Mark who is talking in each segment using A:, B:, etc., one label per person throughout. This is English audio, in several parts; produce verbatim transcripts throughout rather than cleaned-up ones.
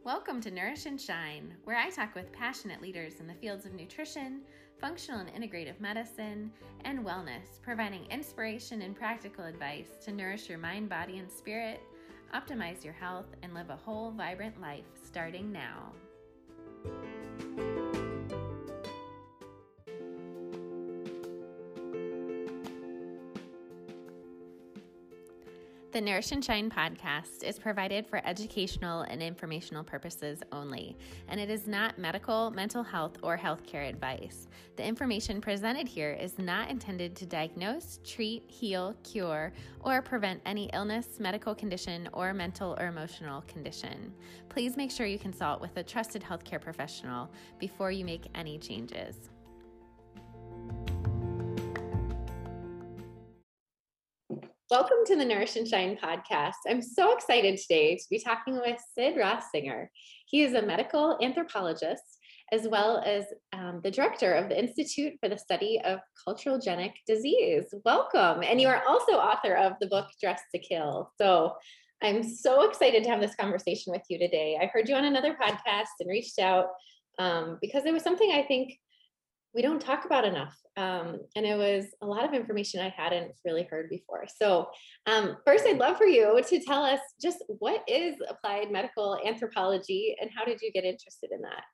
A: Welcome to Nourish and Shine, where I talk with passionate leaders in the fields of nutrition, functional and integrative medicine, and wellness, providing inspiration and practical advice to nourish your mind, body, and spirit, optimize your health, and live a whole, vibrant life starting now. The Nourish and Shine podcast is provided for educational and informational purposes only, and it is not medical, mental health, or healthcare advice. The information presented here is not intended to diagnose, treat, heal, cure, or prevent any illness, medical condition, or mental or emotional condition. Please make sure you consult with a trusted healthcare professional before you make any changes. Welcome to the Nourish and Shine podcast. I'm so excited today to be talking with Sid Rossinger. He is a medical anthropologist, as well as um, the director of the Institute for the Study of Culturogenic Disease. Welcome. And you are also author of the book Dressed to Kill. So I'm so excited to have this conversation with you today. I heard you on another podcast and reached out um, because it was something I think we don't talk about enough. Um, and it was a lot of information I hadn't really heard before. So um, first, I'd love for you to tell us just what is applied medical anthropology and how did you get interested in that?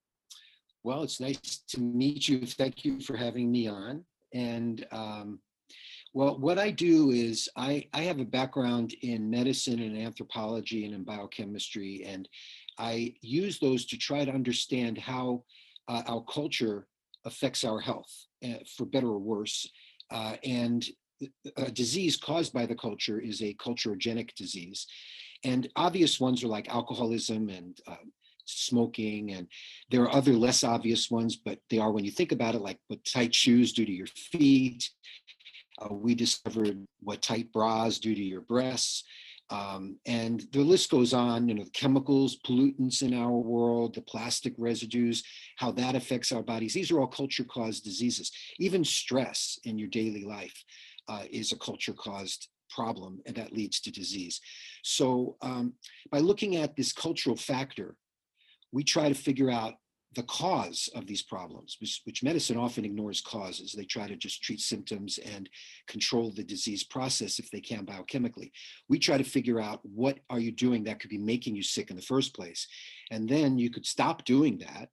B: Well, it's nice to meet you. Thank you for having me on. And um, well, what I do is I, I have a background in medicine and anthropology and in biochemistry, and I use those to try to understand how uh, our culture affects our health, uh, for better or worse. Uh, and a disease caused by the culture is a culturogenic disease. And obvious ones are like alcoholism and uh, smoking, and there are other less obvious ones, but they are when you think about it, like what tight shoes do to your feet. Uh, we discovered what tight bras do to your breasts. Um, and the list goes on, you know, the chemicals, pollutants in our world, the plastic residues, how that affects our bodies. These are all culture-caused diseases. Even stress in your daily life uh, is a culture-caused problem, and that leads to disease. So um, by looking at this cultural factor, we try to figure out the cause of these problems, which, which medicine often ignores causes. They try to just treat symptoms and control the disease process if they can biochemically. We try to figure out what are you doing that could be making you sick in the first place. And then you could stop doing that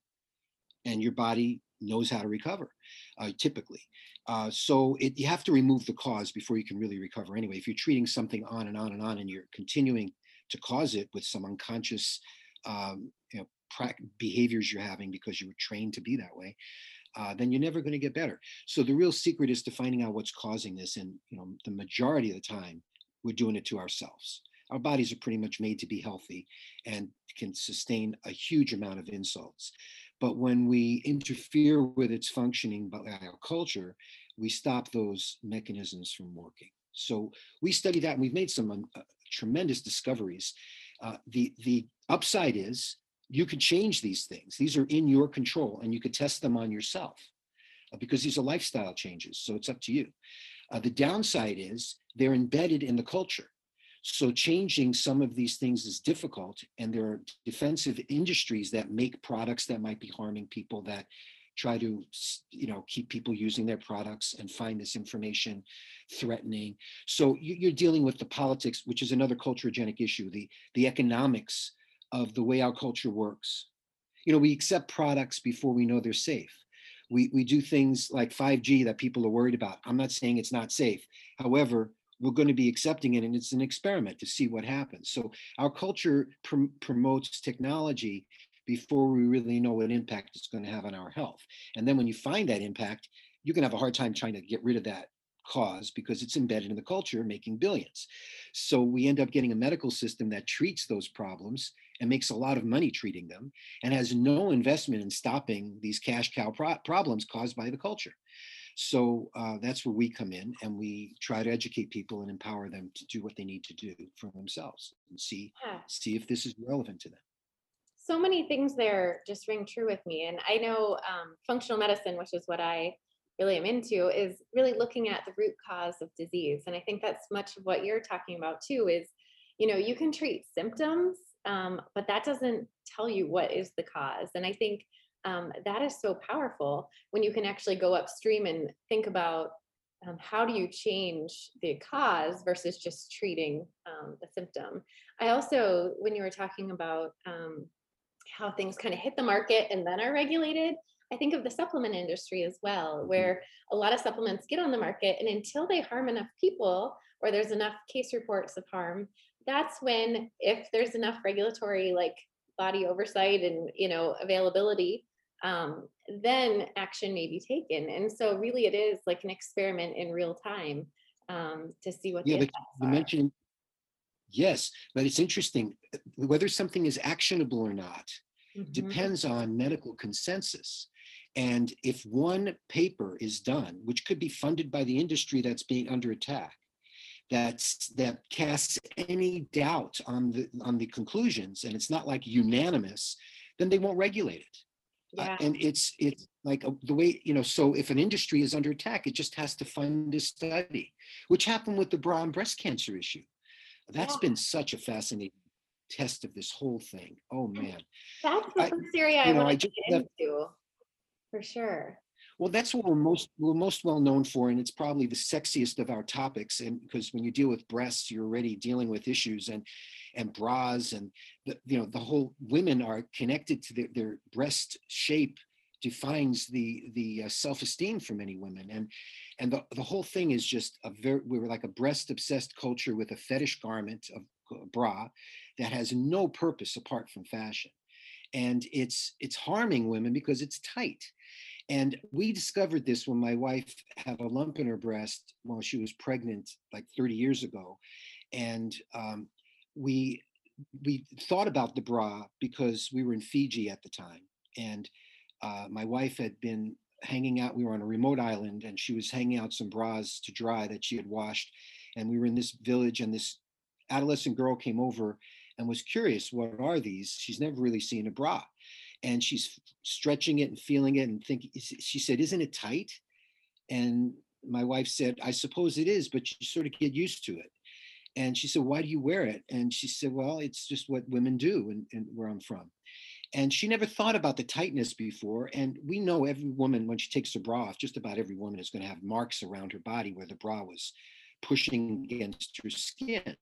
B: and your body knows how to recover, uh, typically. Uh, so it, you have to remove the cause before you can really recover anyway. If you're treating something on and on and on and you're continuing to cause it with some unconscious um, you know, behaviors you're having because you were trained to be that way, uh, then you're never going to get better. So the real secret is to finding out what's causing this. And you know, the majority of the time, we're doing it to ourselves. Our bodies are pretty much made to be healthy and can sustain a huge amount of insults. But when we interfere with its functioning by our culture, we stop those mechanisms from working. So we study that, and we've made some um, uh, tremendous discoveries. Uh, the, the upside is you could change these things. These are in your control, and you could test them on yourself uh, because these are lifestyle changes. So it's up to you. Uh, the downside is they're embedded in the culture. So changing some of these things is difficult, and there are defensive industries that make products that might be harming people, that try to, you know, keep people using their products and find this information threatening. So you're dealing with the politics, which is another culturogenic issue, the, the economics of the way our culture works. You know, we accept products before we know they're safe. We, we do things like five G that people are worried about. I'm not saying it's not safe. However, we're going to be accepting it, and it's an experiment to see what happens. So our culture pr- promotes technology before we really know what impact it's going to have on our health. And then when you find that impact, you can have a hard time trying to get rid of that cause because it's embedded in the culture, making billions. So we end up getting a medical system that treats those problems and makes a lot of money treating them and has no investment in stopping these cash cow pro- problems caused by the culture. So uh, that's where we come in, and we try to educate people and empower them to do what they need to do for themselves and see,
A: Yeah.
B: see if this is relevant to them.
A: So many things there just ring true with me. And I know um, functional medicine, which is what I really am into, is really looking at the root cause of disease. And I think that's much of what you're talking about too, is, you know, you can treat symptoms Um, but that doesn't tell you what is the cause. And I think um, that is so powerful when you can actually go upstream and think about um, how do you change the cause versus just treating um, the symptom. I also, when you were talking about um, how things kind of hit the market and then are regulated, I think of the supplement industry as well,
B: Mhm.
A: where a lot of supplements get on the market, and until they harm enough people or there's enough case reports of harm, that's when, if there's enough regulatory like body oversight and you know availability, um, then action may be taken. And so really it is like an experiment in real time um, to see what the
B: Yeah, but
A: effects
B: you
A: are.
B: mentioned, yes, but it's interesting, uh, whether something is actionable or not
A: Mhm.
B: depends on medical consensus. And if one paper is done, which could be funded by the industry that's being under attack, that's that casts any doubt on the on the conclusions, and it's not like unanimous, then they won't regulate it. Uh,
A: Yeah.
B: and it's it's like a, the way, you know, so if an industry is under attack, it just has to fund a study, which happened with the bra and breast cancer issue. That's
A: Yeah.
B: been such a fascinating test of this whole thing. Oh man.
A: That's the
B: I,
A: first area I
B: you know,
A: wanted
B: I
A: to
B: just
A: get
B: left.
A: into, for sure.
B: Well, that's what we're most we're most well known for, and it's probably the sexiest of our topics. And because when you deal with breasts, you're already dealing with issues, and and bras, and the, you know, the whole, women are connected to their, their breast shape defines the the uh, self-esteem for many women, and and the, the whole thing is just a very, we were like a breast obsessed culture with a fetish garment of a bra that has no purpose apart from fashion, and it's it's harming women because it's tight. And we discovered this when my wife had a lump in her breast while she was pregnant, like thirty years ago. And um, we we thought about the bra because we were in Fiji at the time, and uh, my wife had been hanging out. We were on a remote island, and she was hanging out some bras to dry that she had washed. And we were in this village, and this adolescent girl came over and was curious, what are these? She's never really seen a bra, and she's stretching it and feeling it and thinking. She said, "Isn't it tight?" And my wife said, "I suppose it is, but you sort of get used to it." And she said, "Why do you wear it?" And she said, "Well, it's just what women do, and, and where I'm from." And she never thought about the tightness before. And we know every woman, when she takes her bra off, just about every woman is going to have marks around her body where the bra was pushing against her skin.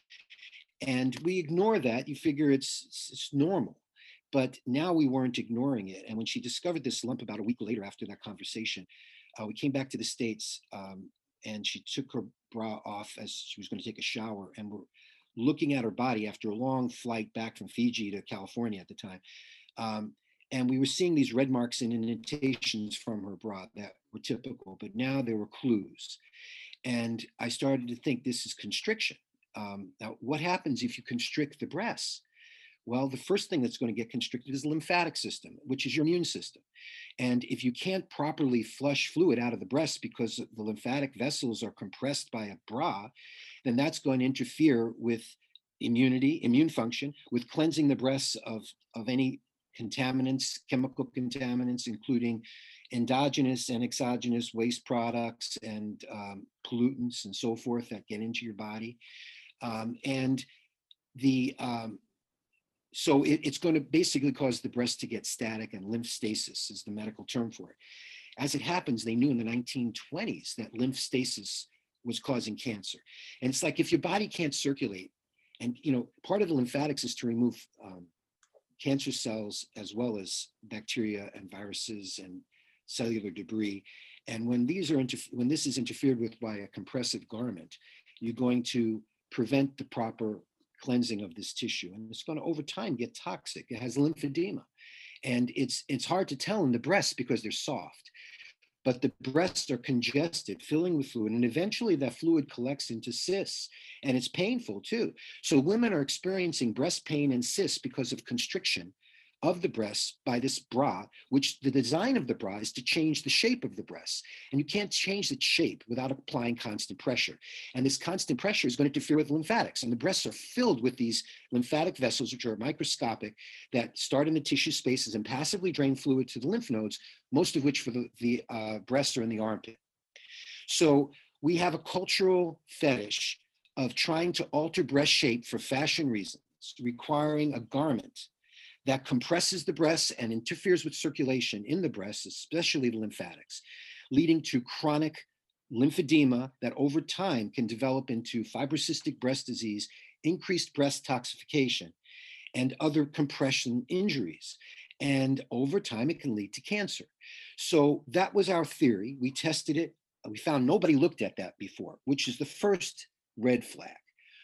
B: And we ignore that. You figure it's, it's normal. But now we weren't ignoring it. And when she discovered this lump about a week later after that conversation, uh, we came back to the States, um, and she took her bra off as she was going to take a shower. And we're looking at her body after a long flight back from Fiji to California at the time. Um, and we were seeing these red marks and indentations from her bra that were typical, but now there were clues. And I started to think, this is constriction. Um, now, what happens if you constrict the breasts? Well, the first thing that's going to get constricted is the lymphatic system, which is your immune system. And if you can't properly flush fluid out of the breast because the lymphatic vessels are compressed by a bra, then that's going to interfere with immunity, immune function, with cleansing the breasts of, of any contaminants, chemical contaminants, including endogenous and exogenous waste products and um, pollutants and so forth that get into your body. Um, and the um, so it, it's going to basically cause the breast to get static, and lymph stasis is the medical term for it. As it happens, they knew in the nineteen twenties that lymph stasis was causing cancer. And it's like, if your body can't circulate, and you know, part of the lymphatics is to remove um, cancer cells as well as bacteria and viruses and cellular debris. And when these are interf- when this is interfered with by a compressive garment, you're going to prevent the proper cleansing of this tissue, and it's going to over time get toxic. It has lymphedema, and it's it's hard to tell in the breasts because they're soft, but the breasts are congested, filling with fluid, and eventually that fluid collects into cysts, and it's painful too. So women are experiencing breast pain and cysts because of constriction of the breasts by this bra, which the design of the bra is to change the shape of the breasts. And you can't change the shape without applying constant pressure. And this constant pressure is going to interfere with lymphatics. And the breasts are filled with these lymphatic vessels, which are microscopic, that start in the tissue spaces and passively drain fluid to the lymph nodes, most of which for the, the uh, breasts are in the armpit. So we have a cultural fetish of trying to alter breast shape for fashion reasons. requiring a garment that compresses the breasts and interferes with circulation in the breasts, especially the lymphatics, leading to chronic lymphedema that over time can develop into fibrocystic breast disease, increased breast toxification, and other compression injuries. And over time, it can lead to cancer. So that was our theory. We tested it. We found nobody looked at that before, which is the first red flag.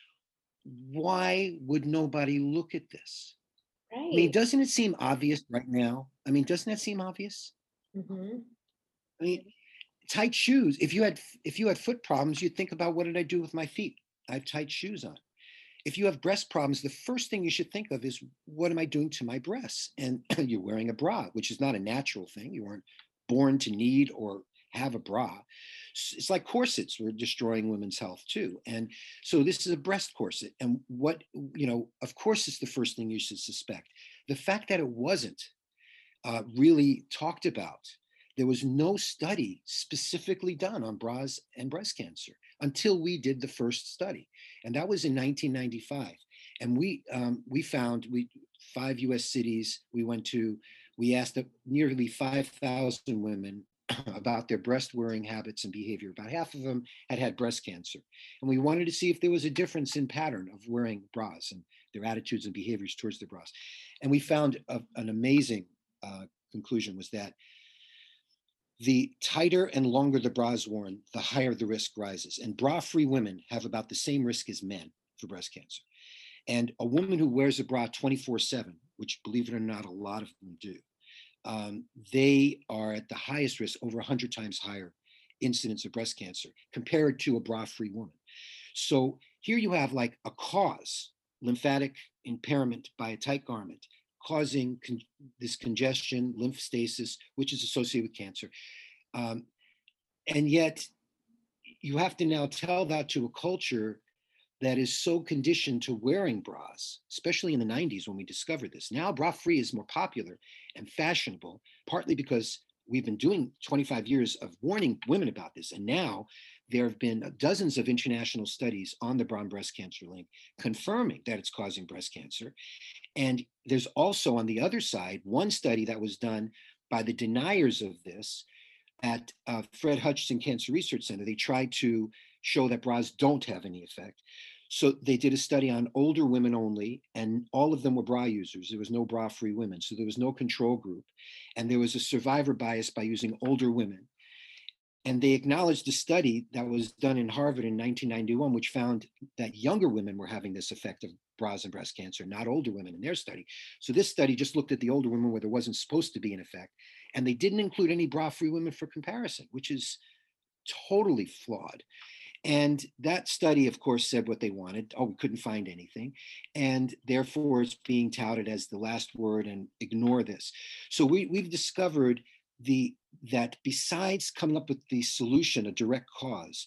B: Why would nobody look at this?
A: Right.
B: I mean, doesn't it seem obvious right now? I mean, doesn't that seem obvious?
A: Mm-hmm.
B: I mean, tight shoes. If you had if you had foot problems, you'd think about, what did I do with my feet? I have tight shoes on. If you have breast problems, the first thing you should think of is, what am I doing to my breasts? And you're wearing a bra, which is not a natural thing. You weren't born to need or have a bra. It's like corsets were destroying women's health too. And so this is a breast corset. And what, you know, of course, it's the first thing you should suspect. The fact that it wasn't uh, really talked about. There was no study specifically done on bras and breast cancer until we did the first study, and that was in nineteen ninety-five. And we um, we found we five U S cities we went to. We asked nearly five thousand women about their breast wearing habits and behavior. About half of them had had breast cancer, and we wanted to see if there was a difference in pattern of wearing bras and their attitudes and behaviors towards their bras. And we found a, an amazing uh, conclusion was that the tighter and longer the bra is worn, the higher the risk rises. And bra-free women have about the same risk as men for breast cancer. And a woman who wears a bra twenty-four seven, which, believe it or not, a lot of them do, um, they are at the highest risk, over one hundred times higher incidence of breast cancer compared to a bra-free woman. So here you have like a cause, lymphatic impairment by a tight garment, causing con- this congestion, lymph stasis, which is associated with cancer. Um, and yet you have to now tell that to a culture that is so conditioned to wearing bras, especially in the nineties when we discovered this. Now bra-free is more popular and fashionable, partly because we've been doing twenty-five years of warning women about this. And now there have been dozens of international studies on the bra and breast cancer link confirming that it's causing breast cancer. And there's also, on the other side, one study that was done by the deniers of this at uh, Fred Hutchinson Cancer Research Center. They tried to show that bras don't have any effect. So they did a study on older women only, and all of them were bra users. There was no bra-free women, so there was no control group. And there was a survivor bias by using older women. And they acknowledged a study that was done in Harvard in nineteen ninety-one, which found that younger women were having this effect of bras and breast cancer, not older women in their study. So this study just looked at the older women where there wasn't supposed to be an effect. And they didn't include any bra-free women for comparison, which is totally flawed. And that study, of course, said what they wanted. Oh, we couldn't find anything. And therefore, it's being touted as the last word and ignore this. So we, we've discovered the that besides coming up with the solution, a direct cause,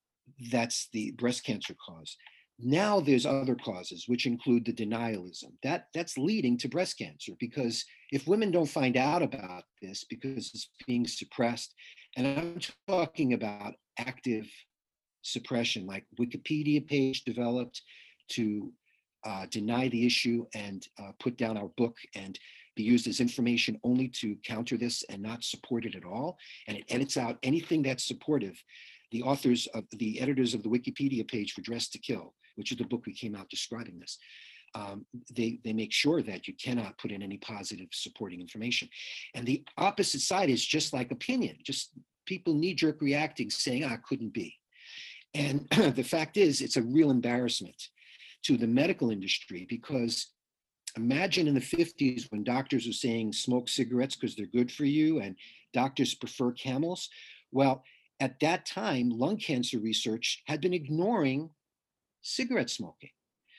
B: that's the breast cancer cause. Now there's other causes, which include the denialism. That, that's leading to breast cancer, because if women don't find out about this because it's being suppressed, and I'm talking about active suppression, like Wikipedia page developed to uh, deny the issue and uh, put down our book and be used as information only to counter this and not support it at all. And it edits out anything that's supportive. The authors of the editors of the Wikipedia page for Dress to Kill, which is the book we came out describing this, um, they, they make sure that you cannot put in any positive supporting information. And the opposite side is just like opinion, just people knee-jerk reacting, saying, ah, couldn't be. And the fact is, it's a real embarrassment to the medical industry, because imagine in the fifties when doctors were saying smoke cigarettes because they're good for you and doctors prefer Camels. Well, at that time, lung cancer research had been ignoring cigarette smoking.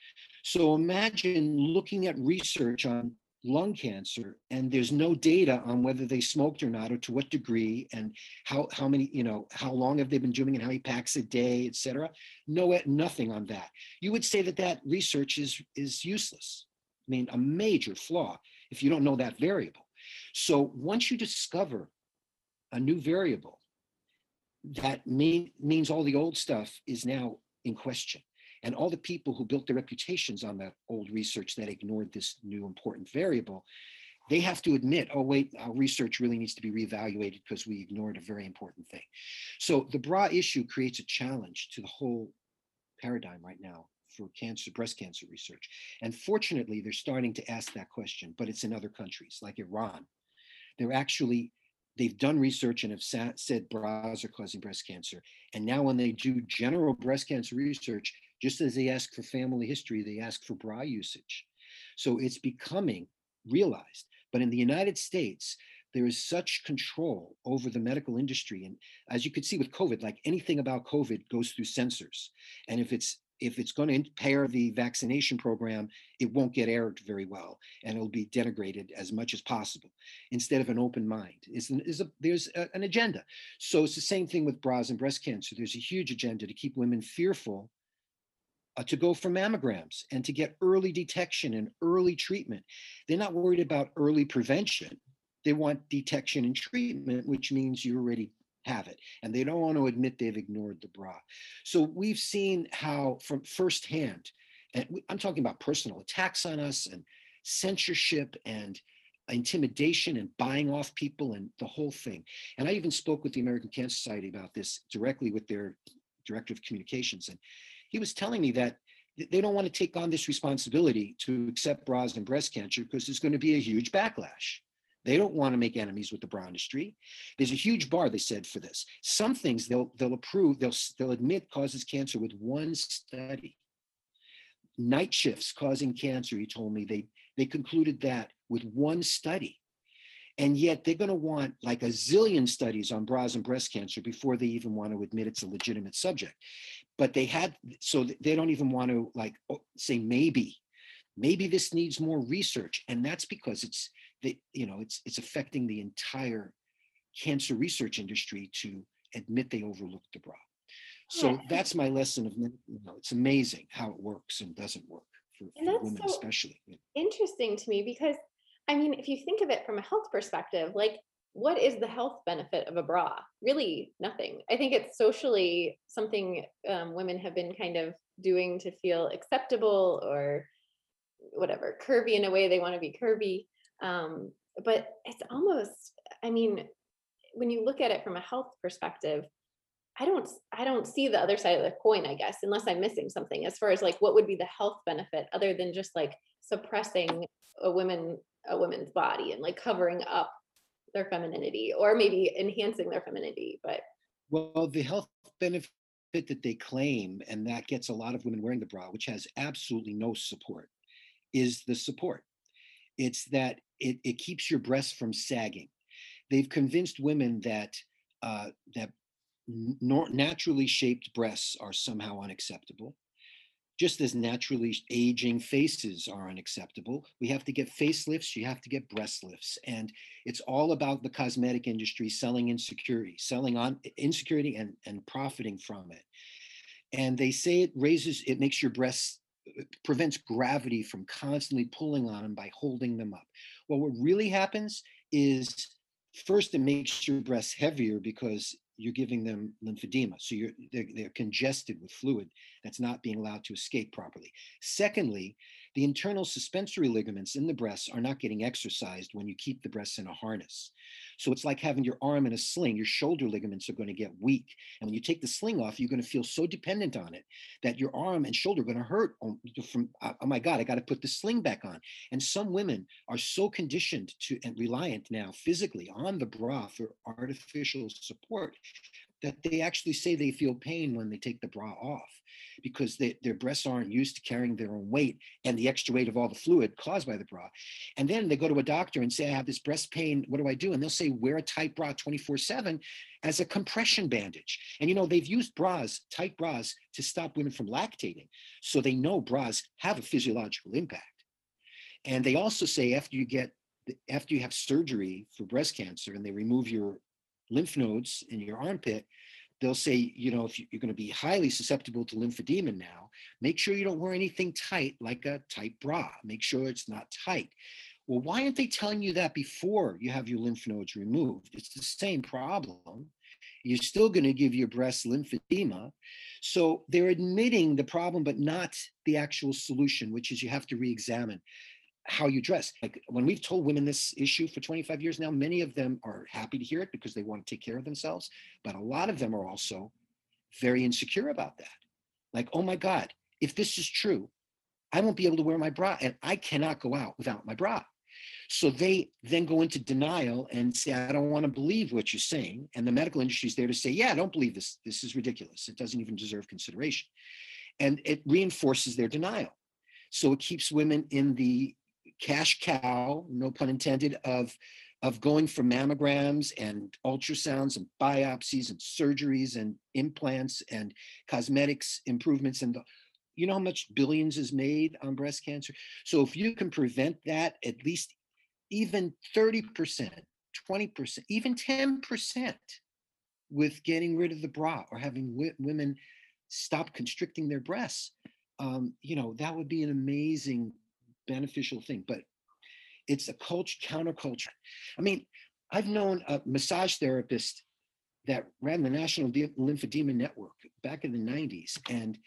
B: So imagine looking at research on lung cancer and there's no data on whether they smoked or not, or to what degree, and how, how many, you know, how long have they been doing and how many packs a day, et cetera. No, nothing on that. You would say that that research is, is useless. I mean, a major flaw if you don't know that variable. So once you discover a new variable, that mean, means all the old stuff is now in question. And all the people who built their reputations on that old research that ignored this new important variable, they have to admit, oh, wait, our research really needs to be reevaluated because we ignored a very important thing. So the bra issue creates a challenge to the whole paradigm right now for cancer, breast cancer research. And fortunately, they're starting to ask that question, but it's in other countries like Iran. They're actually, they've done research and have sat, said bras are causing breast cancer. And now when they do general breast cancer research, just as they ask for family history, they ask for bra usage. So it's becoming realized. But in the United States, there is such control over the medical industry. And as you could see with COVID, like anything about COVID goes through censors. And if it's if it's going to impair the vaccination program, it won't get aired very well, and it'll be denigrated as much as possible instead of an open mind. It's an, is a, there's a, an agenda. So it's the same thing with bras and breast cancer. There's a huge agenda to keep women fearful uh, to go for mammograms and to get early detection and early treatment. They're not worried about early prevention. They want detection and treatment, which means you already have it. And they don't want to admit they've ignored the bra. So we've seen how from firsthand, and I'm talking about personal attacks on us and censorship and intimidation and buying off people and the whole thing. And I even spoke with the American Cancer Society about this directly with their director of communications. And he was telling me that they don't want to take on this responsibility to accept bras and breast cancer because there's going to be a huge backlash. They don't want to make enemies with the bra industry. There's a huge bar, they said, for this. Some things they'll they'll approve, they'll they'll admit causes cancer with one study. Night shifts causing cancer, he told me, they they concluded that with one study. And yet they're going to want like a zillion studies on bras and breast cancer before they even want to admit it's a legitimate subject. But they had, so they don't even want to like say maybe, maybe this needs more research. And that's because it's, the, you know, it's it's affecting the entire cancer research industry to admit they overlooked the bra. So
A: Yeah.
B: that's my lesson of, you know, it's amazing how it works and doesn't work for,
A: And
B: for
A: that's
B: women
A: so
B: especially.
A: interesting to me because, I mean, if you think of it from a health perspective, like what is the health benefit of a bra? Really nothing. I think it's socially something um, women have been kind of doing to feel acceptable or whatever, curvy in a way they want to be curvy. Um, but it's almost, I mean, when you look at it from a health perspective, I don't I don't see the other side of the coin, I guess, unless I'm missing something as far as like what would be the health benefit other than just like suppressing a woman a woman's body and like covering up their femininity or maybe enhancing their femininity. But
B: Well, the health benefit that they claim, and that gets a lot of women wearing the bra, which has absolutely no support, is the support. It's that it, it keeps your breasts from sagging. They've convinced women that uh, that nor- naturally shaped breasts are somehow unacceptable. Just as naturally aging faces are unacceptable, we have to get facelifts, you have to get breast lifts. And it's all about the cosmetic industry selling insecurity, selling on insecurity and, and profiting from it. And they say it raises, it makes your breasts, prevents gravity from constantly pulling on them by holding them up. Well, what really happens is first it makes your breasts heavier because you're giving them lymphedema. So you're, they're, they're congested with fluid that's not being allowed to escape properly. Secondly, the internal suspensory ligaments in the breasts are not getting exercised when you keep the breasts in a harness. So it's like having your arm in a sling. Your shoulder ligaments are going to get weak. And when you take the sling off, you're going to feel so dependent on it that your arm and shoulder are going to hurt from, oh my God, I got to put the sling back on. And some women are so conditioned to and reliant now physically on the bra for artificial support that they actually say they feel pain when they take the bra off because they, their breasts aren't used to carrying their own weight and the extra weight of all the fluid caused by the bra. And then they go to a doctor and say, I have this breast pain, what do I do? And they'll say, wear a tight bra twenty-four seven as a compression bandage. And you know, they've used bras, tight bras, to stop women from lactating. So they know bras have a physiological impact. And they also say after you get, after you have surgery for breast cancer and they remove your lymph nodes in your armpit, they'll say, you know, if you're going to be highly susceptible to lymphedema now, make sure you don't wear anything tight like a tight bra. Make sure it's not tight. Well, why aren't they telling you that before you have your lymph nodes removed? It's the same problem. You're still going to give your breast lymphedema. So they're admitting the problem, but not the actual solution, which is you have to re-examine how you dress. Like when we've told women this issue for twenty-five years now, many of them are happy to hear it because they want to take care of themselves. But a lot of them are also very insecure about that. Like, oh my God, if this is true, I won't be able to wear my bra and I cannot go out without my bra. So they then go into denial and say, I don't want to believe what you're saying. And the medical industry is there to say, yeah, don't believe this. This is ridiculous. It doesn't even deserve consideration. And it reinforces their denial. So it keeps women in the cash cow, no pun intended, of, of going for mammograms and ultrasounds and biopsies and surgeries and implants and cosmetics improvements. And the, you know how much billions is made on breast cancer? So if you can prevent that, at least even thirty percent, twenty percent, even ten percent with getting rid of the bra or having w- women stop constricting their breasts, um, you know, that would be an amazing beneficial thing. But it's a culture, counterculture. I mean, I've known a massage therapist that ran the National Lymphedema Network back in the nineties, and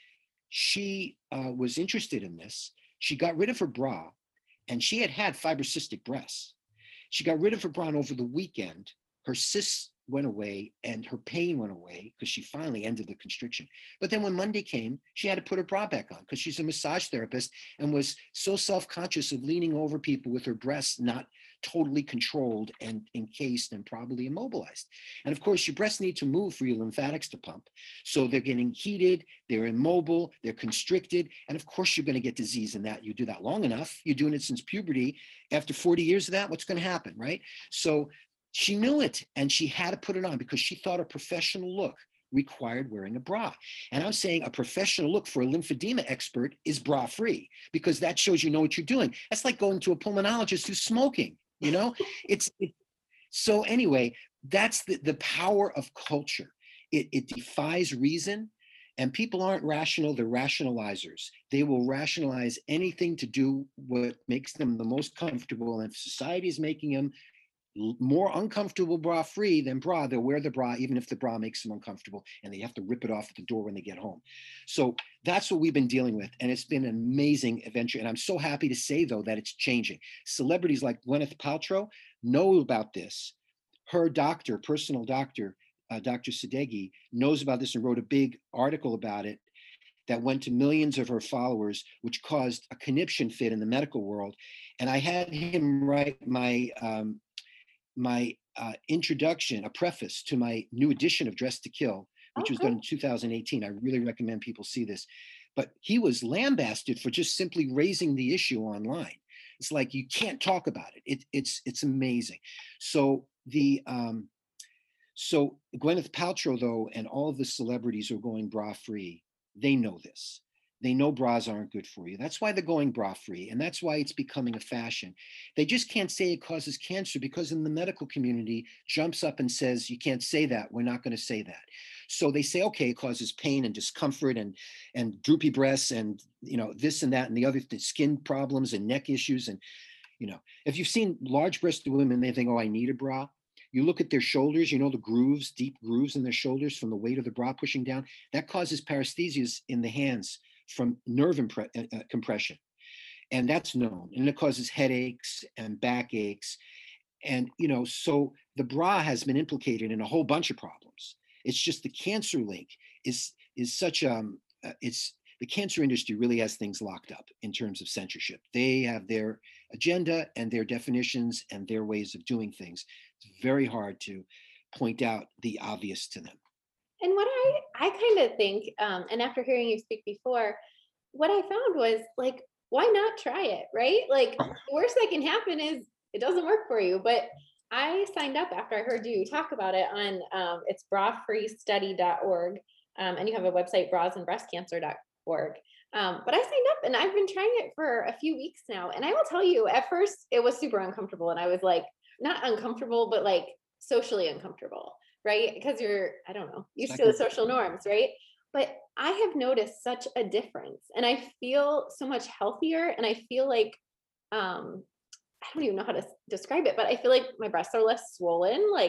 B: she uh, was interested in this. She got rid of her bra, and she had had fibrocystic breasts. She got rid of her bra, and over the weekend, her cysts went away and her pain went away because she finally ended the constriction. But then when Monday came, she had to put her bra back on because she's a massage therapist and was so self-conscious of leaning over people with her breasts not totally controlled and encased and probably immobilized. And of course, your breasts need to move for your lymphatics to pump. So they're getting heated, they're immobile, they're constricted. And of course, you're going to get disease in that. You do that long enough, you're doing it since puberty. After forty years of that, what's going to happen, right? So she knew it and she had to put it on because she thought a professional look required wearing a bra. And I'm saying a professional look for a lymphedema expert is bra free because that shows you know what you're doing. That's like going to a pulmonologist who's smoking, you know? It's it, so anyway, that's the, the power of culture. It, it defies reason. And people aren't rational, they're rationalizers. They will rationalize anything to do what makes them the most comfortable. And if society is making them more uncomfortable bra free than bra, they'll wear the bra even if the bra makes them uncomfortable and they have to rip it off at the door when they get home. So that's what we've been dealing with, and it's been an amazing adventure. And I'm so happy to say though that it's changing. Celebrities like Gwyneth Paltrow know about this. Her doctor, personal doctor, uh, Doctor Sadeghi, knows about this and wrote a big article about it that went to millions of her followers, which caused a conniption fit in the medical world. And I had him write my um, my uh, introduction, a preface to my new edition of Dress to Kill, which okay. was done in two thousand eighteen. I really recommend people see this. But he was lambasted for just simply raising the issue online. It's like you can't talk about it. it it's it's amazing. So the um, so Gwyneth Paltrow though, and all of the celebrities who are going bra free, they know this. They know bras aren't good for you. That's why they're going bra free. And that's why it's becoming a fashion. They just can't say it causes cancer because in the medical community jumps up and says, you can't say that. We're not going to say that. So they say, okay, it causes pain and discomfort and, and droopy breasts and, you know, this and that and the other skin problems and neck issues. And, you know, if you've seen large breasted women, they think, oh, I need a bra. You look at their shoulders, you know, the grooves, deep grooves in their shoulders from the weight of the bra pushing down, that causes paresthesias in the hands from nerve impre- uh, compression. And that's known. And it causes headaches and backaches. And, you know, so the bra has been implicated in a whole bunch of problems. It's just the cancer link is, is such, um, uh, it's, the cancer industry really has things locked up in terms of censorship. They have their agenda and their definitions and their ways of doing things. It's very hard to point out the obvious to them.
A: And what I, I kind of think, um, and after hearing you speak before, what I found was like, why not try it, right? Like the worst that can happen is it doesn't work for you. But I signed up after I heard you talk about it on, um, it's bra free study dot org. Um, and you have a website, bras and breast cancer dot org. Um, but I signed up and I've been trying it for a few weeks now. And I will tell you, at first it was super uncomfortable. And I was like, not uncomfortable, but like socially uncomfortable. Right? Because you're, I don't know, used to the social norms, right? But I have noticed such a difference and I feel so much healthier and I feel like, um, I don't even know how to describe it, but I feel like my breasts are less swollen. Like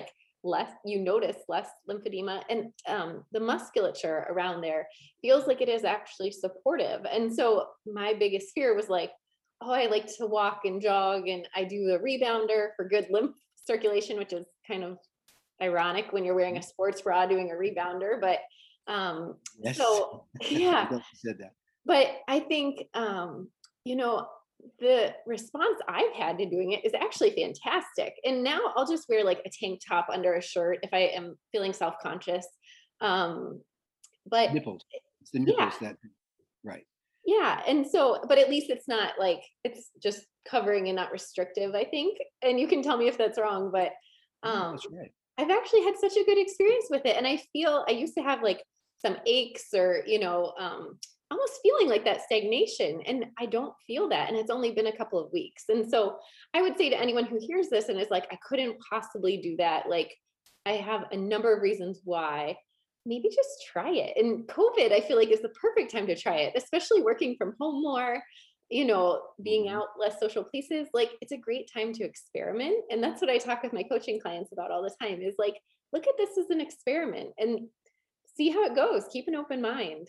A: less, you notice less lymphedema, and um, the musculature around there feels like it is actually supportive. And so my biggest fear was like, oh, I like to walk and jog and I do a rebounder for good lymph circulation, which is kind of ironic when you're wearing a sports bra doing a rebounder. But um,
B: Yes.
A: so
B: I'm
A: yeah,
B: glad you said that.
A: but I think, um, you know, the response I've had to doing it is actually fantastic. And now I'll just wear like a tank top under a shirt if I am feeling self-conscious. Um, but
B: Nipples. It's the
A: yeah,
B: nipples that, right.
A: yeah. And so, but at least it's not like it's just covering and not restrictive, I think. And you can tell me if that's wrong, but
B: No,
A: um,
B: that's right.
A: I've actually had such a good experience with it. And I feel I used to have like some aches or, you know, um, almost feeling like that stagnation. And I don't feel that. And it's only been a couple of weeks. And so I would say to anyone who hears this and is like, I couldn't possibly do that. Like, I have a number of reasons why. Maybe just try it. And COVID, I feel like, is the perfect time to try it, especially working from home more, you know, being
B: Mhm.
A: out less social places. Like, it's a great time to experiment. And that's what I talk with my coaching clients about all the time is like, look at this as an experiment and see how it goes. Keep an open mind.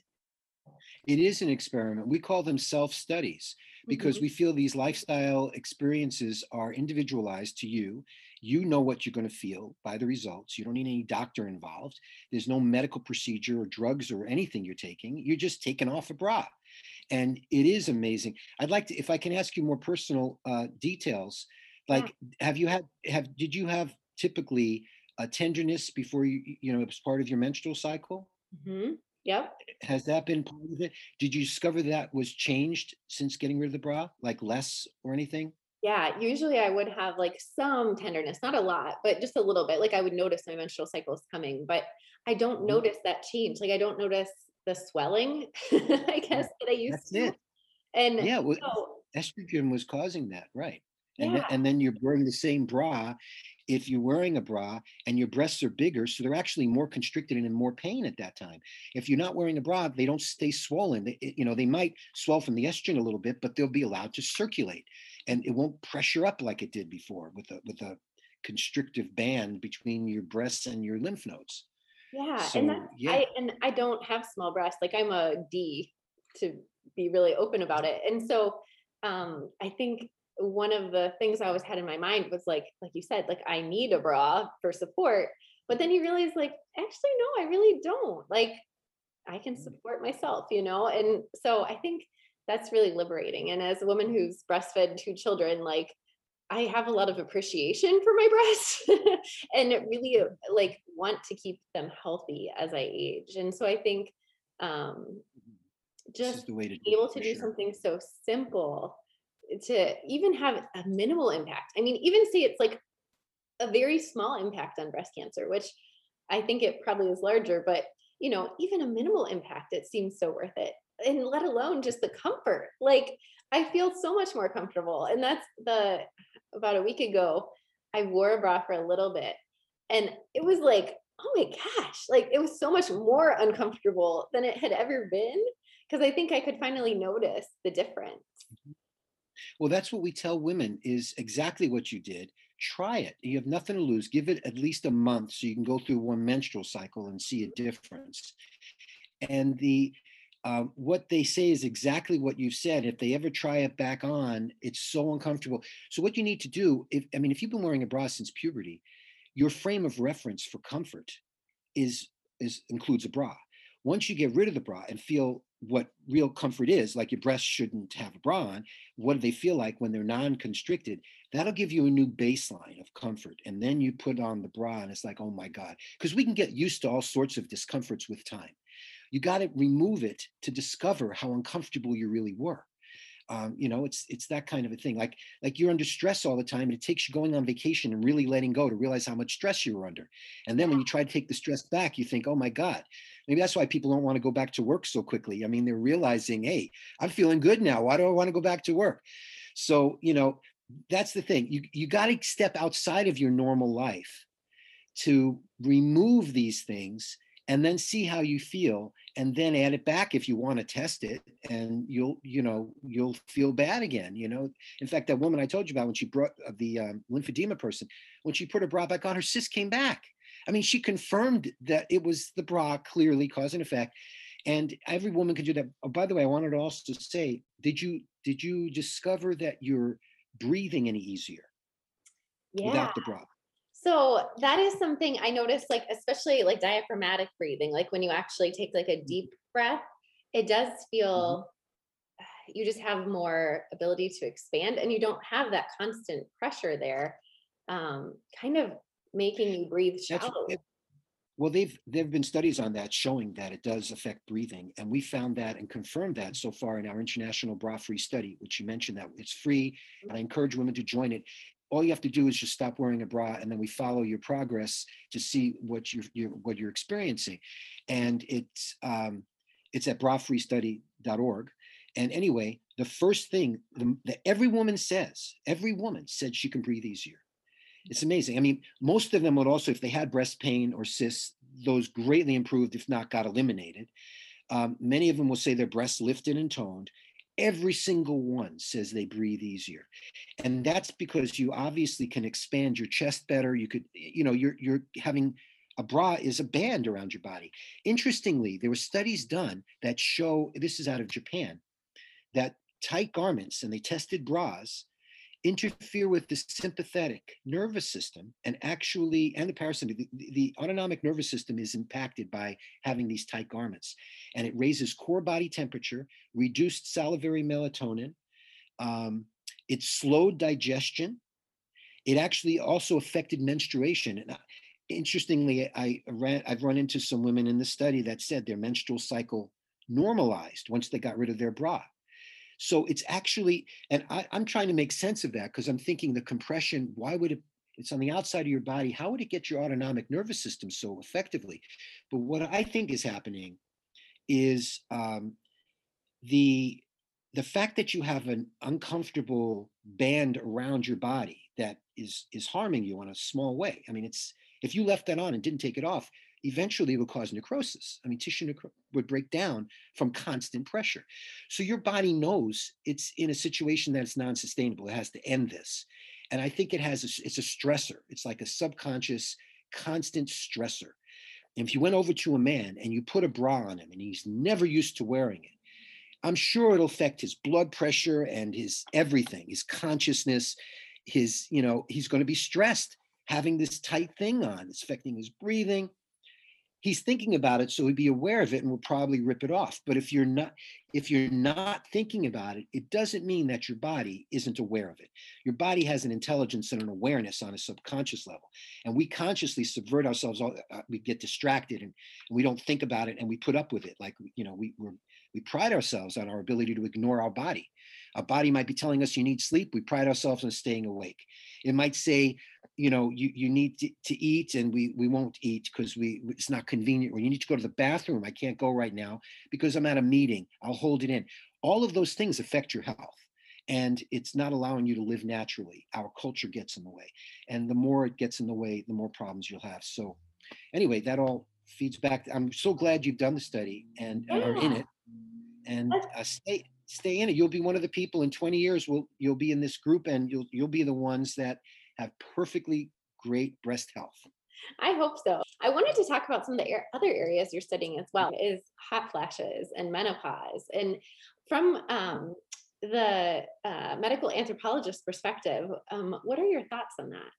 B: It is an experiment. We call them self-studies because
A: Mhm.
B: we feel these lifestyle experiences are individualized to you. You know what you're going to feel by the results. You don't need any doctor involved. There's no medical procedure or drugs or anything you're taking. You're just taking off a bra. And it is amazing. I'd like to, if I can ask you more personal uh, details,
A: Yeah.
B: like have you had, have, did you have typically a tenderness before you, you know, it was part of your menstrual cycle?
A: Mhm. Yep.
B: Has that been part of it? Did you discover that was changed since getting rid of the bra, like less or anything?
A: Yeah, usually I would have like some tenderness, not a lot, but just a little bit. Like I would notice my menstrual cycle is coming, but I don't
B: Mhm.
A: notice that change. Like I don't notice the swelling, I guess,
B: Right.
A: that I used
B: That's
A: to.
B: it.
A: And
B: Yeah, well,
A: so,
B: estrogen was causing that, right? And then
A: yeah,
B: and then you're wearing the same bra. If you're wearing a bra and your breasts are bigger, so they're actually more constricted and in more pain at that time. If you're not wearing a bra, they don't stay swollen. They, it- you know, they might swell from the estrogen a little bit, but they'll be allowed to circulate, and it won't pressure up like it did before with a with a constrictive band between your breasts and your lymph nodes.
A: yeah. And that's
B: So yeah.
A: I and I don't have small breasts. Like I'm a D to be really open about it. And so um I think one of the things I always had in my mind was like, like you said, like I need a bra for support. But then you realize like, actually, no, I really don't. Like I can support myself, you know? And so I think that's really liberating. And as a woman who's breastfed two children, like I have a lot of appreciation for my breasts and it really uh, like want to keep them healthy as I age. And so I think um
B: This
A: just
B: is the way to do
A: being
B: it
A: able to
B: for
A: do
B: sure.
A: something so simple to even have a minimal impact. I mean, even say it's like a very small impact on breast cancer, which I think it probably is larger, but you know, even a minimal impact, it seems so worth it. And let alone just the comfort. Like I feel so much more comfortable. And that's the about a week ago, I wore a bra for a little bit. And it was like, oh my gosh, like it was so much more uncomfortable than it had ever been. Cause I think I could finally notice the difference.
B: Well, that's what we tell women is exactly what you did. Try it. You have nothing to lose. Give it at least a month so you can go through one menstrual cycle and see a difference. And the uh, what they say is exactly what you said. If they ever try it back on, it's so uncomfortable. So what you need to do, if I mean, if you've been wearing a bra since puberty, your frame of reference for comfort is is includes a bra. Once you get rid of the bra and feel what real comfort is, like your breasts shouldn't have a bra on, what do they feel like when they're non-constricted? That'll give you a new baseline of comfort. And then you put on the bra and it's like, oh my God. Because we can get used to all sorts of discomforts with time. You got to remove it to discover how uncomfortable you really were. Um, you know, it's it's that kind of a thing. Like like you're under stress all the time, and it takes you going on vacation and really letting go to realize how much stress you were under. And then when you try to take the stress back, you think, oh my God, maybe that's why people don't want to go back to work so quickly. I mean, they're realizing, hey, I'm feeling good now. Why do I want to go back to work? So, you know, that's the thing. You you got to step outside of your normal life to remove these things and then see how you feel and then add it back if you want to test it, and you'll you know you'll feel bad again. You know in fact, that woman I told you about, when she brought uh, the um, lymphedema person, when she put her bra back on, her cyst came back. I mean, she confirmed that it was the bra, clearly cause and effect, and every woman can do that. Oh, by the way, I wanted to also say, did you did you discover that you're breathing any easier
A: Yeah.
B: without the bra?
A: So that is something I noticed, like, especially like diaphragmatic breathing, like when you actually take like a deep breath, it does
B: Mhm.
A: feel you just have more ability to expand and you don't have that constant pressure there, um, kind of making you breathe
B: That's
A: shallow.
B: it, well, they've there've been studies on that showing that it does affect breathing, and we found that and confirmed that so far in our international bra-free study, which you mentioned that it's free, and I encourage women to join it. All you have to do is just stop wearing a bra, and then we follow your progress to see what you're, you're what you're experiencing, and it's um, it's at bra free study dot org. And anyway, the first thing the, that every woman says, every woman said she can breathe easier. It's amazing. I mean, most of them would also, if they had breast pain or cysts, those greatly improved, if not got eliminated. Um, many of them will say their breasts lifted and toned. Every single one says they breathe easier. And that's because you obviously can expand your chest better. You could, you know, you're you're having a bra is a band around your body. Interestingly, there were studies done that show this is out of Japan that tight garments, and they tested bras interfere with the sympathetic nervous system and actually and the parasympathetic the, the autonomic nervous system is impacted by having these tight garments, and it raises core body temperature, reduced salivary melatonin, um, it slowed digestion, it actually also affected menstruation. And interestingly, I ran I've run into some women in the study that said their menstrual cycle normalized once they got rid of their bra. So it's actually, and I, I'm trying to make sense of that because I'm thinking the compression, why would it, it's on the outside of your body, how would it get your autonomic nervous system so effectively? But what I think is happening is um, the the fact that you have an uncomfortable band around your body that is is harming you in a small way. I mean, it's if you left that on and didn't take it off, eventually it would cause necrosis. I mean, tissue necro- would break down from constant pressure. So your body knows it's in a situation that it's non-sustainable. It has to end this, and I think it has a, it's a stressor. It's like a subconscious, constant stressor. And if you went over to a man and you put a bra on him and he's never used to wearing it, I'm sure it'll affect his blood pressure and his everything, his consciousness, his, you know, he's going to be stressed having this tight thing on. It's affecting his breathing. He's thinking about it, so he'd be aware of it and will probably rip it off. But if you're not, if you're not thinking about it, it doesn't mean that your body isn't aware of it. Your body has an intelligence and an awareness on a subconscious level, and we consciously subvert ourselves. All, uh, we get distracted and, and we don't think about it, and we put up with it. Like you know, we we're, we pride ourselves on our ability to ignore our body. Our body might be telling us you need sleep. We pride ourselves on staying awake. It might say, you know, you, you need to, to eat and we, we won't eat because we it's not convenient, or you need to go to the bathroom. I can't go right now because I'm at a meeting. I'll hold it in. All of those things affect your health, and it's not allowing you to live naturally. Our culture gets in the way. And the more it gets in the way, the more problems you'll have. So anyway, that all feeds back. I'm so glad you've done the study and are in
A: Yeah.
B: it, and uh, stay stay in it. You'll be one of the people in twenty years. Will you'll be in this group, and you'll you'll be the ones that have perfectly great breast health.
A: I hope so. I wanted to talk about some of the ar- other areas you're studying as well, is hot flashes and menopause. And from um, the uh, medical anthropologist perspective, um, what are your thoughts on that?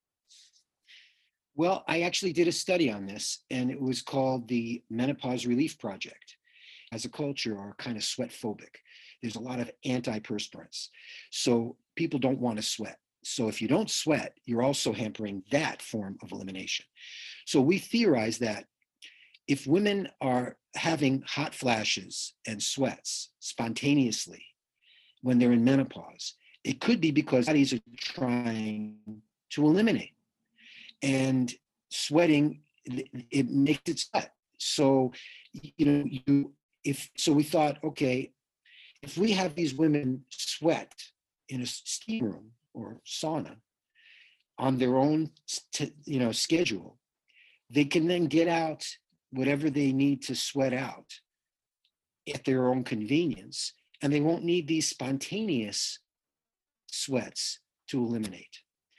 B: Well, I actually did a study on this, and it was called the Menopause Relief Project. As a culture, are kind of sweat phobic. There's a lot of antiperspirants, so people don't want to sweat. So if you don't sweat, you're also hampering that form of elimination. So we theorize that if women are having hot flashes and sweats spontaneously when they're in menopause, it could be because bodies are trying to eliminate, and sweating it makes it sweat. So you know you if so we thought, okay, if we have these women sweat in a steam room or sauna on their own you know schedule, they can then get out whatever they need to sweat out at their own convenience, and they won't need these spontaneous sweats to eliminate.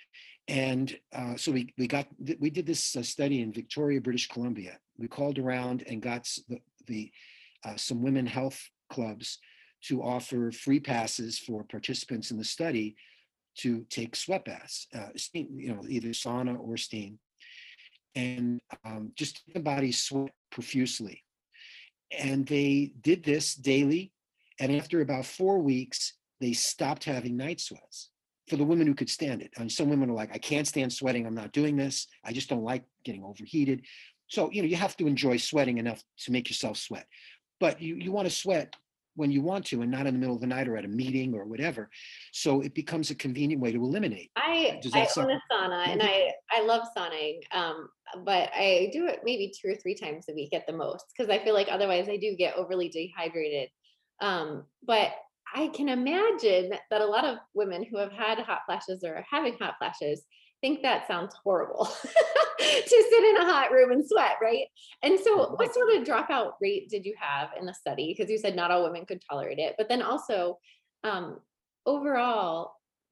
B: And uh, so we we got we did this uh, study in Victoria, British Columbia. We called around and got the, the uh, some women health clubs to offer free passes for participants in the study to take sweat baths, uh, steam, you know, either sauna or steam, and um, just the body sweat profusely. And they did this daily. And after about four weeks, they stopped having night sweats for the women who could stand it. And some women are like, I can't stand sweating. I'm not doing this. I just don't like getting overheated. So, you know, you have to enjoy sweating enough to make yourself sweat. But you, you want to sweat when you want to and not in the middle of the night or at a meeting or whatever. So it becomes a convenient way to eliminate.
A: I
B: Does
A: I
B: that sound
A: own a sauna and
B: okay?
A: I I love sauning, um, but I do it maybe two or three times a week at the most because I feel like otherwise I do get overly dehydrated. Um, but I can imagine that a lot of women who have had hot flashes or are having hot flashes think that sounds horrible to sit in a hot room and sweat, right? And so,
B: Mhm.
A: what sort of dropout rate did you have in the study? Because you said not all women could tolerate it, but then also, um, overall,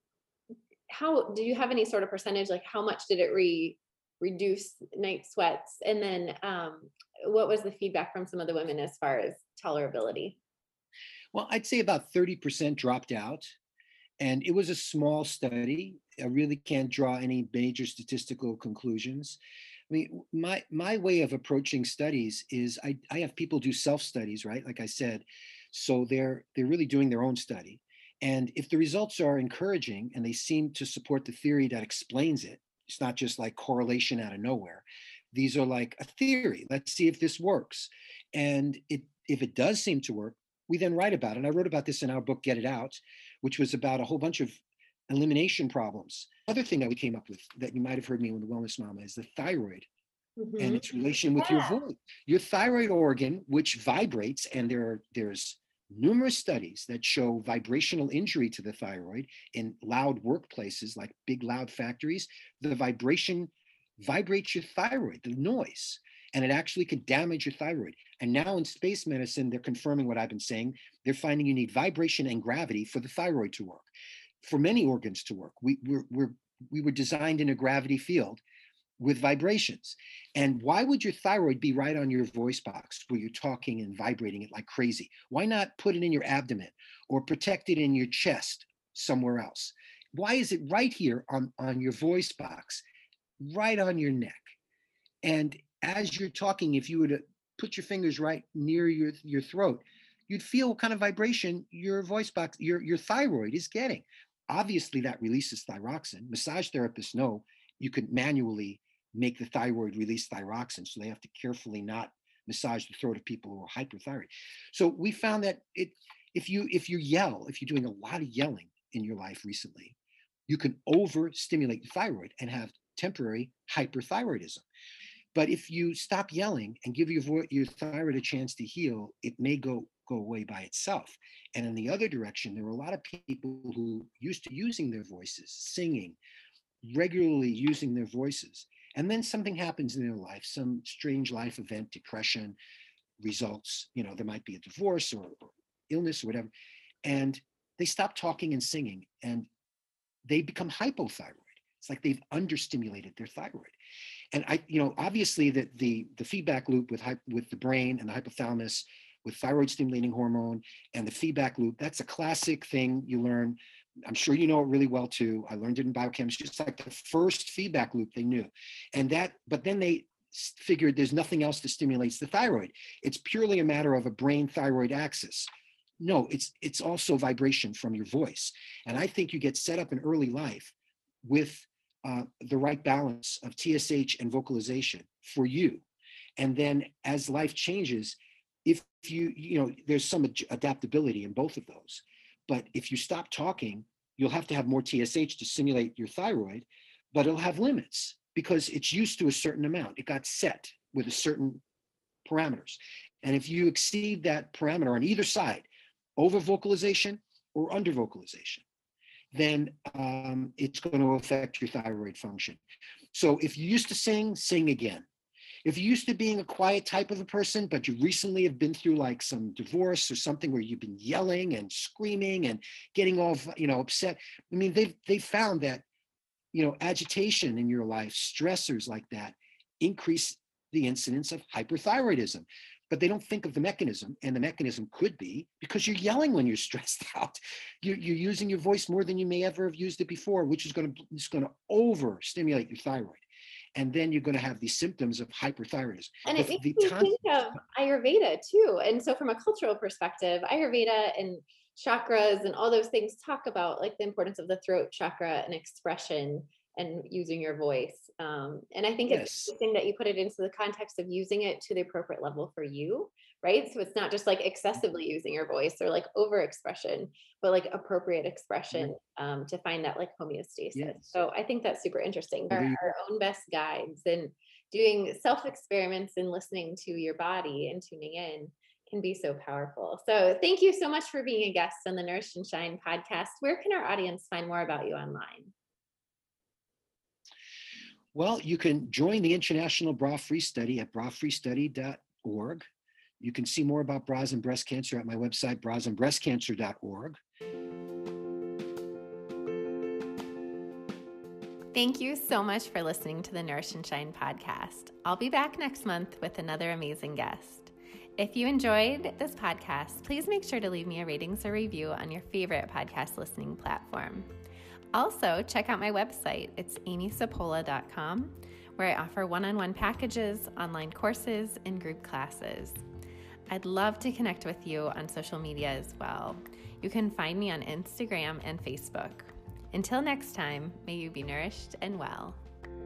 A: how do you have any sort of percentage, like how much did it re reduce night sweats? And then um, what was the feedback from some of the women as far as tolerability?
B: Well, I'd say about thirty percent dropped out. And it was a small study. I really can't draw any major statistical conclusions. I mean, my my way of approaching studies is I, I have people do self-studies, right? Like I said. So they're they're really doing their own study. And if the results are encouraging and they seem to support the theory that explains it, it's not just like correlation out of nowhere. These are like a theory. Let's see if this works. And it if it does seem to work, we then write about it. And I wrote about this in our book, Get It Out, which was about a whole bunch of elimination problems. Other thing that we came up with that you might have heard me on the Wellness Mama is the thyroid and
A: Mhm.
B: its relation with your
A: Yeah.
B: voice. Your thyroid organ, which vibrates, and there are, there's numerous studies that show vibrational injury to the thyroid in loud workplaces like big loud factories. The vibration vibrates your thyroid, the noise, and it actually could damage your thyroid. And now in space medicine, they're confirming what I've been saying. They're finding you need vibration and gravity for the thyroid to work, for many organs to work. We, we're, we're, we were designed in a gravity field with vibrations. And why would your thyroid be right on your voice box where you're talking and vibrating it like crazy? Why not put it in your abdomen or protect it in your chest somewhere else? Why is it right here on, on your voice box, right on your neck? And as you're talking, if you were to put your fingers right near your, your throat, you'd feel what kind of vibration your voice box, your, your thyroid is getting. Obviously, that releases thyroxine. Massage therapists know you could manually make the thyroid release thyroxine, so they have to carefully not massage the throat of people who are hyperthyroid. So we found that it, if you if you yell, if you're doing a lot of yelling in your life recently, you can overstimulate the thyroid and have temporary hyperthyroidism. But if you stop yelling and give your vo- your thyroid a chance to heal, it may go go away by itself. And in the other direction, there are a lot of people who used to using their voices, singing, regularly using their voices, and then something happens in their life, some strange life event, depression results. You know, there might be a divorce or, or illness or whatever, and they stop talking and singing, and they become hypothyroid. It's like they've understimulated their thyroid. And I, you know, obviously that the the feedback loop with with the brain and the hypothalamus with thyroid stimulating hormone and the feedback loop, that's a classic thing you learn. I'm sure you know it really well too. I learned it in biochemistry. It's like the first feedback loop they knew. And that, but then they figured there's nothing else that stimulates the thyroid. It's purely a matter of a brain thyroid axis. No, it's it's also vibration from your voice. And I think you get set up in early life with uh, the right balance of T S H and vocalization for you. And then as life changes, if you, you know, there's some ad- adaptability in both of those. But if you stop talking, you'll have to have more T S H to simulate your thyroid, but it'll have limits because it's used to a certain amount. It got set with a certain parameters. And if you exceed that parameter on either side, over vocalization or under vocalization, then um, it's going to affect your thyroid function. So if you used to sing, sing again. If you're used to being a quiet type of a person, but you recently have been through like some divorce or something where you've been yelling and screaming and getting all, you know, upset. I mean, they've, they've found that you know, agitation in your life, stressors like that, increase the incidence of hyperthyroidism. But they don't think of the mechanism, and the mechanism could be because you're yelling when you're stressed out. You're, you're using your voice more than you may ever have used it before, which is going to is going to overstimulate your thyroid, and then you're going to have these symptoms of hyperthyroidism.
A: And it
B: The-
A: makes
B: the
A: me
B: ton-
A: think of Ayurveda too. And so from a cultural perspective, Ayurveda and chakras and all those things talk about like the importance of the throat chakra and expression and using your voice. Um, and I think it's
B: Yes.
A: interesting that you put it into the context of using it to the appropriate level for you, right? So it's not just like excessively using your voice or like overexpression, but like appropriate expression um, to find that like homeostasis.
B: Yes.
A: So I think that's super interesting.
B: Well,
A: Our,
B: there you
A: our own best guides and doing self experiments and listening to your body and tuning in can be so powerful. So thank you so much for being a guest on the Nourish and Shine podcast. Where can our audience find more about you online?
B: Well, you can join the International Bra Free Study at bra free study dot org. You can see more about bras and breast cancer at my website, bras and breast cancer dot org.
A: Thank you so much for listening to the Nourish and Shine podcast. I'll be back next month with another amazing guest. If you enjoyed this podcast, please make sure to leave me a ratings or review on your favorite podcast listening platform. Also, check out my website. It's amy sapola dot com, where I offer one-on-one packages, online courses, and group classes. I'd love to connect with you on social media as well. You can find me on Instagram and Facebook. Until next time, may you be nourished and well.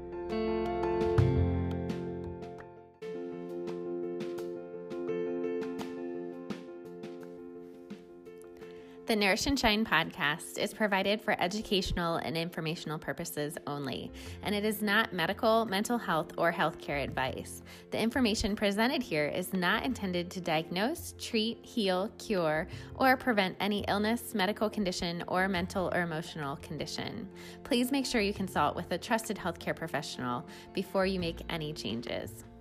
A: The Nourish and Shine podcast is provided for educational and informational purposes only, and it is not medical, mental health, or healthcare advice. The information presented here is not intended to diagnose, treat, heal, cure, or prevent any illness, medical condition, or mental or emotional condition. Please make sure you consult with a trusted healthcare professional before you make any changes.